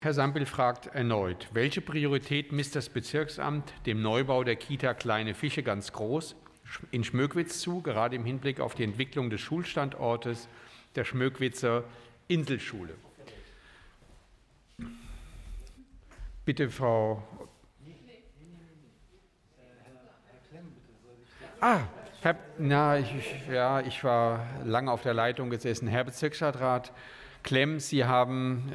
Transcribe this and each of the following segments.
Herr Sampel fragt erneut, welche Priorität misst das Bezirksamt dem Neubau der Kita Kleine Fische ganz groß in Schmöckwitz zu, gerade im Hinblick auf die Entwicklung des Schulstandortes der Schmöckwitzer Inselschule? Bitte, Frau. Ich war lange auf der Leitung gesessen. Herr Bezirksstadtrat Klemm, Sie haben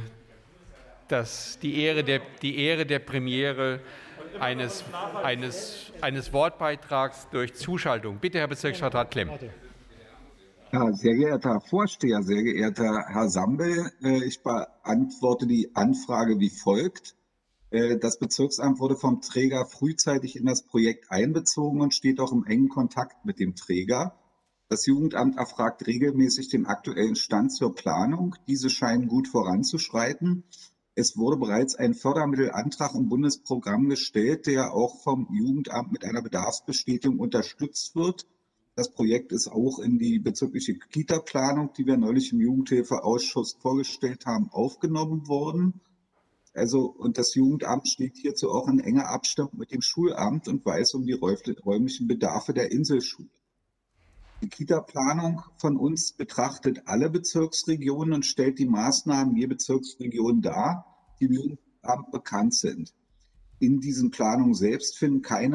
die Ehre der Premiere eines Wortbeitrags durch Zuschaltung. Bitte, Herr Bezirksstadtrat Klemm. Ja, sehr geehrter Herr Vorsteher, sehr geehrter Herr Sampel, ich beantworte die Anfrage wie folgt. Das Bezirksamt wurde vom Träger frühzeitig in das Projekt einbezogen und steht auch im engen Kontakt mit dem Träger. Das Jugendamt erfragt regelmäßig den aktuellen Stand zur Planung. Diese scheinen gut voranzuschreiten. Es wurde bereits ein Fördermittelantrag im Bundesprogramm gestellt, der auch vom Jugendamt mit einer Bedarfsbestätigung unterstützt wird. Das Projekt ist auch in die bezirkliche Kita-Planung, die wir neulich im Jugendhilfeausschuss vorgestellt haben, aufgenommen worden. Und das Jugendamt steht hierzu auch in enger Abstimmung mit dem Schulamt und weiß um die räumlichen Bedarfe der Inselschule. Die Kita-Planung von uns betrachtet alle Bezirksregionen und stellt die Maßnahmen je Bezirksregion dar, die dem Jugendamt bekannt sind. In diesen Planungen selbst finden keine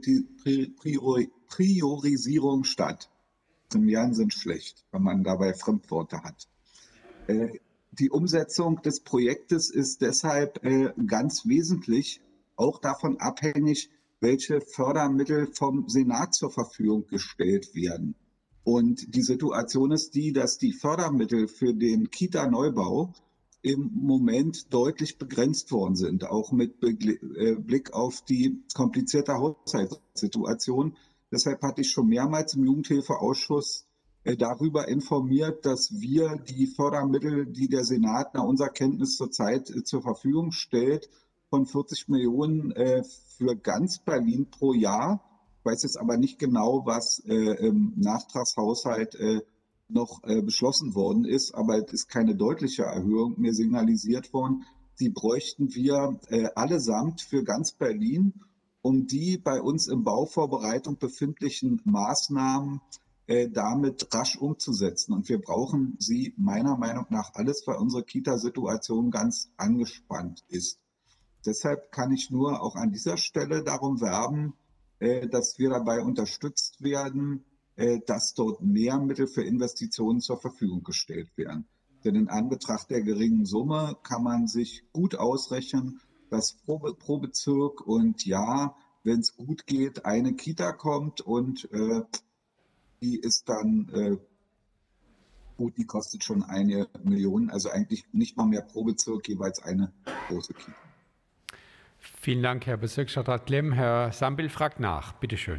Priorisierung statt. Zum Lernen sind schlecht, wenn man dabei Fremdworte hat. Die Umsetzung des Projektes ist deshalb ganz wesentlich auch davon abhängig, welche Fördermittel vom Senat zur Verfügung gestellt werden. Und die Situation ist die, dass die Fördermittel für den Kita-Neubau im Moment deutlich begrenzt worden sind, auch mit Blick auf die komplizierte Haushaltssituation. Deshalb hatte ich schon mehrmals im Jugendhilfeausschuss darüber informiert, dass wir die Fördermittel, die der Senat nach unserer Kenntnis zurzeit zur Verfügung stellt, von 40 Millionen für ganz Berlin pro Jahr. Ich weiß jetzt aber nicht genau, was im Nachtragshaushalt noch beschlossen worden ist, aber es ist keine deutliche Erhöhung mir signalisiert worden. Die bräuchten wir allesamt für ganz Berlin, um die bei uns in Bauvorbereitung befindlichen Maßnahmen damit rasch umzusetzen. Und wir brauchen sie meiner Meinung nach alles, weil unsere Kita-Situation ganz angespannt ist. Deshalb kann ich nur auch an dieser Stelle darum werben, dass wir dabei unterstützt werden, dass dort mehr Mittel für Investitionen zur Verfügung gestellt werden. Denn in Anbetracht der geringen Summe kann man sich gut ausrechnen, dass pro Bezirk und ja, wenn es gut geht, eine Kita kommt und die ist dann gut, die kostet schon 1 Million, also eigentlich nicht mal mehr pro Bezirk, jeweils eine große Kita. Vielen Dank, Herr Bezirksstadtrat Klemm. Herr Sampel fragt nach. Bitte schön.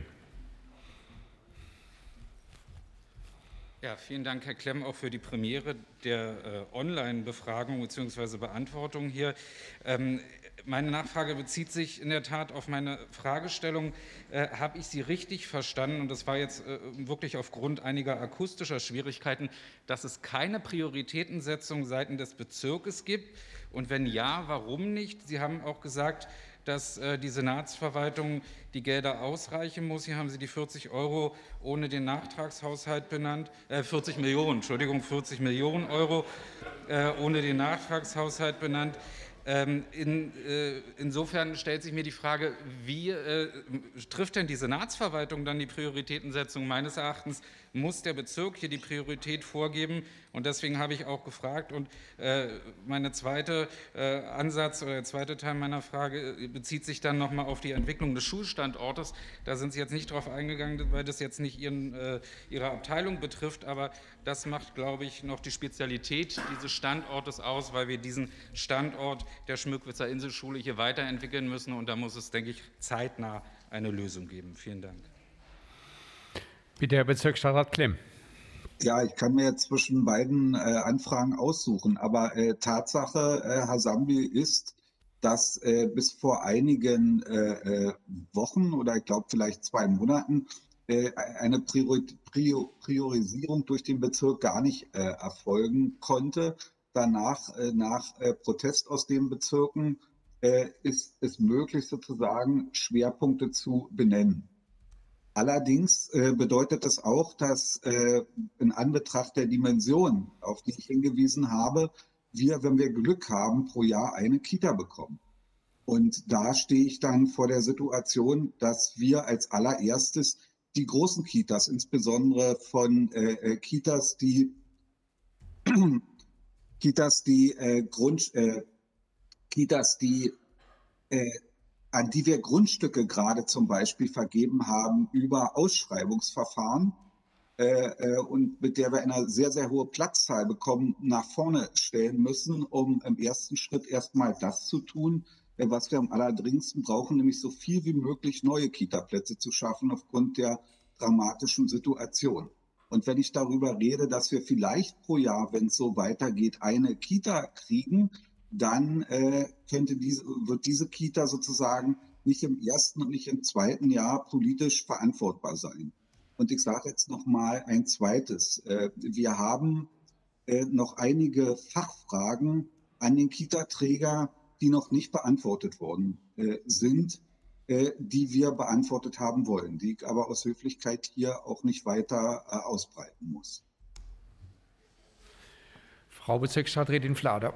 Ja, vielen Dank, Herr Klemm, auch für die Premiere der Online-Befragung bzw. Beantwortung hier. Meine Nachfrage bezieht sich in der Tat auf meine Fragestellung. Habe ich Sie richtig verstanden, und das war jetzt wirklich aufgrund einiger akustischer Schwierigkeiten, dass es keine Prioritätensetzung seitens des Bezirkes gibt? Und wenn ja, warum nicht? Sie haben auch gesagt, dass die Senatsverwaltung die Gelder ausreichen muss. Hier haben Sie die 40 Euro ohne den Nachtragshaushalt benannt, 40 Millionen Euro ohne den Nachtragshaushalt benannt. Insofern stellt sich mir die Frage, wie trifft denn die Senatsverwaltung dann die Prioritätensetzung? Meines Erachtens muss der Bezirk hier die Priorität vorgeben, und deswegen habe ich auch gefragt. Und der zweite Teil meiner Frage bezieht sich dann nochmal auf die Entwicklung des Schulstandortes. Da sind Sie jetzt nicht drauf eingegangen, weil das jetzt nicht Ihre Abteilung betrifft, aber das macht, glaube ich, noch die Spezialität dieses Standortes aus, weil wir diesen Standort der Schmöckwitzer Inselschule hier weiterentwickeln müssen, und da muss es, denke ich, zeitnah eine Lösung geben. Vielen Dank. Bitte, Herr Bezirksstadtrat Klemm. Ja, ich kann mir jetzt zwischen beiden Anfragen aussuchen, aber Tatsache, Herr Sampel, ist, dass bis vor einigen Wochen oder ich glaube vielleicht 2 Monaten eine Priorisierung durch den Bezirk gar nicht erfolgen konnte, danach, nach Protest aus den Bezirken, ist es möglich, sozusagen Schwerpunkte zu benennen. Allerdings bedeutet das auch, dass in Anbetracht der Dimension, auf die ich hingewiesen habe, wir, wenn wir Glück haben, pro Jahr eine Kita bekommen. Und da stehe ich dann vor der Situation, dass wir als allererstes die großen Kitas, insbesondere von Kitas, die an die wir Grundstücke gerade zum Beispiel vergeben haben über Ausschreibungsverfahren und mit der wir eine sehr, sehr hohe Platzzahl bekommen, nach vorne stellen müssen, um im ersten Schritt erstmal das zu tun, was wir am allerdringendsten brauchen, nämlich so viel wie möglich neue Kita-Plätze zu schaffen aufgrund der dramatischen Situation. Und wenn ich darüber rede, dass wir vielleicht pro Jahr, wenn es so weitergeht, eine Kita kriegen, dann wird diese Kita sozusagen nicht im ersten und nicht im zweiten Jahr politisch verantwortbar sein. Und ich sage jetzt noch mal ein zweites. Wir haben noch einige Fachfragen an den Kita-Träger, die noch nicht beantwortet worden sind, die wir beantwortet haben wollen, die ich aber aus Höflichkeit hier auch nicht weiter ausbreiten muss. Frau Bezirksstadträtin Flader.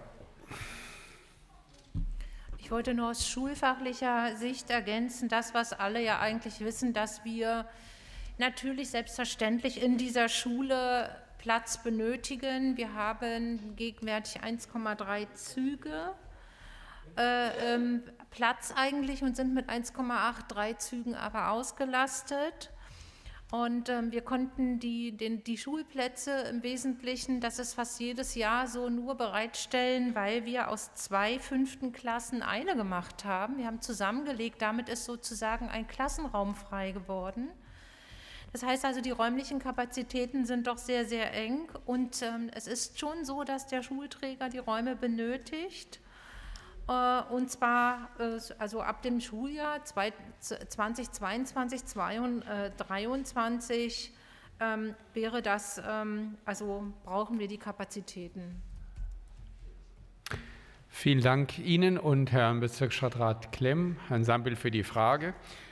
Ich wollte nur aus schulfachlicher Sicht ergänzen, das, was alle ja eigentlich wissen, dass wir natürlich selbstverständlich in dieser Schule Platz benötigen. Wir haben gegenwärtig 1,3 Züge Platz eigentlich und sind mit 1,83 Zügen aber ausgelastet. Und wir konnten die Schulplätze im Wesentlichen, das ist fast jedes Jahr so, nur bereitstellen, weil wir aus 2 5. Klassen eine gemacht haben. Wir haben zusammengelegt, damit ist sozusagen ein Klassenraum frei geworden. Das heißt also, die räumlichen Kapazitäten sind doch sehr, sehr eng und es ist schon so, dass der Schulträger die Räume benötigt. Und zwar also ab dem Schuljahr 2022, 2023 wäre das, also brauchen wir die Kapazitäten. Vielen Dank Ihnen und Herrn Bezirksstadtrat Klemm, Herrn Sampel für die Frage.